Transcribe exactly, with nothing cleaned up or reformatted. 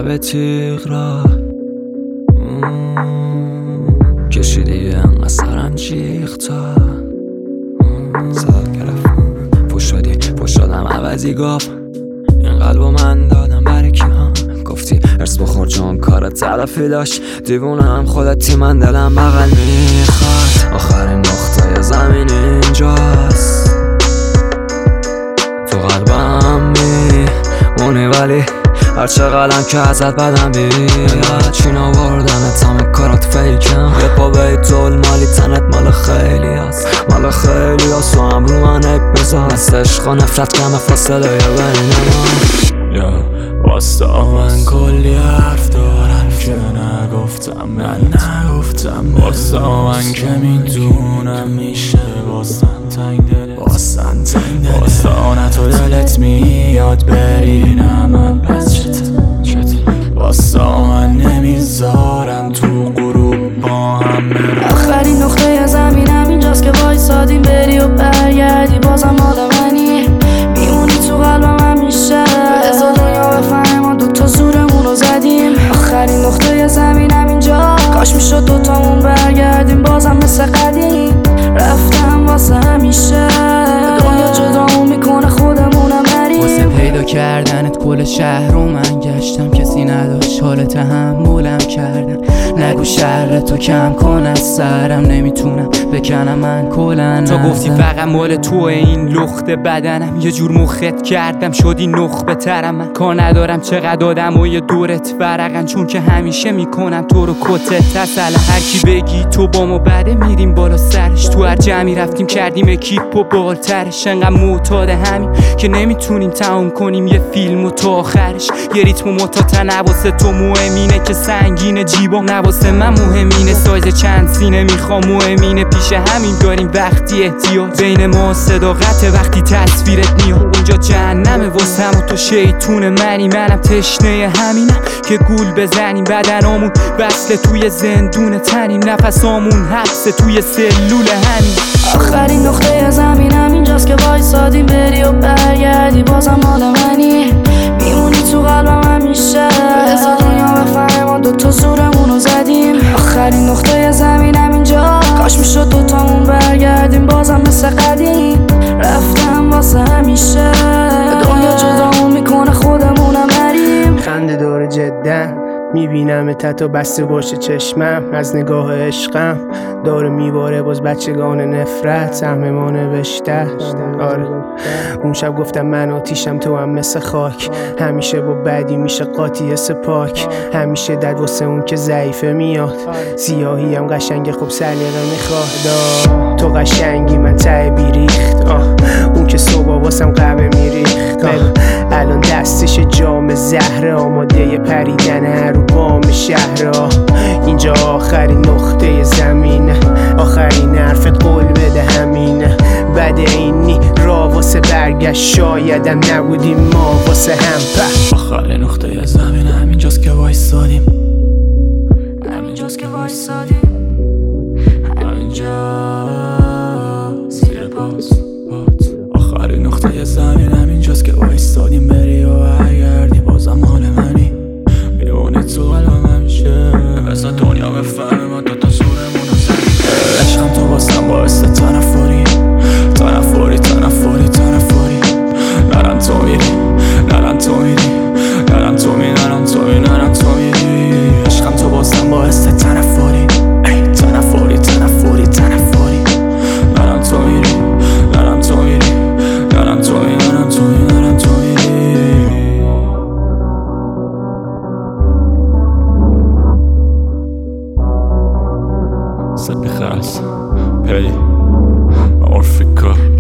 لب تیغ را کشیدی انقدر سرنجیغ تا صدات گرفتم پوش شدی پوش شدم عوضی گفت این قلبو من دادم برای کی ها گفتی ارس بخور چون کارت تلافی داشت دیوونه هم خودتی من دلم بغل میخواد آخرین نقطه زمین اینجاست تو قلبم میمونی ولی هر چقدرم که ازت بدم بیاد چین آوردنت همه کارات فیکم یه پا بیت مالی تنت مال خیلی هست مال خیلی هست و هم رو من عیب بذار مثل عشق و نفرت کم فاصله یه بین یا واستا من کلی حرف دارم که نگفتم من نگفتم واستا من که میدونم میشه واسن تنگ دلت واسن تنگ دلت واستا نه تو دلت میاد بری نه من پس چته واستا من نمیذارم تو غروب با هم برم آخرین نقطه زمینم اینجاست که وایسادیم بری و برگردی بازم مال منی میمونی تو قلبم همیشه بذار دنیا بفهمه ما دوتا زورمون رو زدیم آخرین نقطه زمینم اینجا کاش میشد دوتامون برگردیم بازم مثل قدیم رفتم واسه همیشه دنیا جدامون میکنه خودمونم بریم واسه پیدا کردنت کل شهر رو من گشتم کسی نداشت حال تحملم کردن نگو شهر تو کم کن از سرم نمیتونم بکنم من کلن تو گفتی فقط مال تو این لخت بدنم یه جور مخت کردم شدی نخبه ترم من کار ندارم چقدر آدم و یه دورت ورقن چون که همیشه میکنم تو رو کتت تسلم هر کی بگی تو با ما بده میریم بالا سرش تو هر جمعی رفتیم کردیم اکیپ و بالترش انقدر معتاد همین که نمیتونیم تموم کنیم یه فیلم و تا آخرش یه ریتم متاتن واسه تو مهمینه که سنگینه جیبا نواسه من مهمینه سایز چند سینه میخوام مهمینه پیش همین داریم وقتی احتیاج بین ما صداقت وقتی تصویرت میاد اونجا جهنمه واسه هم و تو شیطون منی منم تشنه همینم که گول بزنیم بدنامون وصله توی زندون تنیم نفسامون حبسه توی سلول همین آخرین نقطه زمینم اینجاست که وایسادیم بری و برگردی بازم مال منی میمونی تو قلبم همیشه بذار دنیا بفهمه ما دوتا زورمون رو زدیم آخرین نقطه زمینم اینجا کاش میشد دوتامون برگردیم بازم مثل قدیم رفتم واسه همیشه دنیا جدامون میکنه خودمونم بریم خنده داره جدن میبینم تا بسته باشه چشمم از نگاه عشقم داره میباره باز بچگان نفرت سهم ما نوشته آره اون شب گفتم من آتیشم تو هم مثل خاک همیشه با بدی میشه قاطی سپاک همیشه دد واسه اون که ضعیفه میاد سیاهی هم قشنگه خوب سلیقه میخواد تو قشنگی من ته بیریخت آه اون که صبح واسم قهوه میریخت الان دستش جام زهره آماده پریدن رو بام شهرها اینجا آخرین نقطه زمینه آخرین حرفت قول بده همینه بده اینی را واسه برگشت شایدم نبودیم ما واسه هم په آخرین نقطه زمینه همینجاست که وایسادیم همینجاست که وایسادیم همینجا زیر باز آخرین نقطه زمین همینجاست که وایسادیم بری و برگردی بازم مال منی میمونی تو قلبم همیشه بذار دنیا بفهمه ما دوتا زورمون رو زدیم عشقم تو واسم باعث تنفری تنفری تنفری تنفری نرم تو میری نرم تو میری نرم تو میری نرم تو میری نرم تو میری عشقم تو واسم باعث تنفری تنفری تنفری تنفری نرم تو میری نرم تو میری نرم تو میری نرم تو میری نرم تو میری صدق خرس پیلی مورفیکا